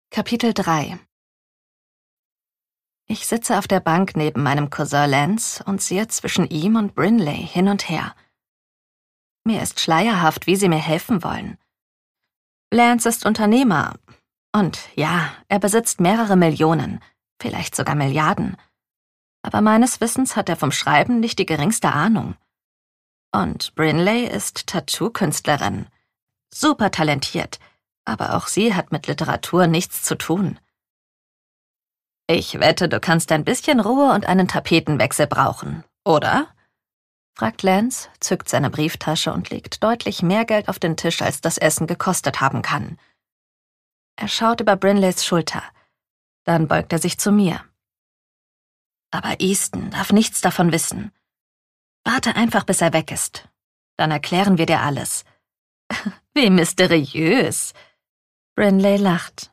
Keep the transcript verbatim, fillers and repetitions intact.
Kapitel drei. Ich sitze auf der Bank neben meinem Cousin Lance und sehe zwischen ihm und Brinley hin und her. Mir ist schleierhaft, wie sie mir helfen wollen. Lance ist Unternehmer und ja, er besitzt mehrere Millionen, vielleicht sogar Milliarden. Aber meines Wissens hat er vom Schreiben nicht die geringste Ahnung. Und Brinley ist Tattoo-Künstlerin, super talentiert, aber auch sie hat mit Literatur nichts zu tun. »Ich wette, du kannst ein bisschen Ruhe und einen Tapetenwechsel brauchen, oder?« fragt Lance, zückt seine Brieftasche und legt deutlich mehr Geld auf den Tisch, als das Essen gekostet haben kann. Er schaut über Brinleys Schulter. Dann beugt er sich zu mir. »Aber Easton darf nichts davon wissen. Warte einfach, bis er weg ist. Dann erklären wir dir alles.« »Wie mysteriös!« Brinley lacht.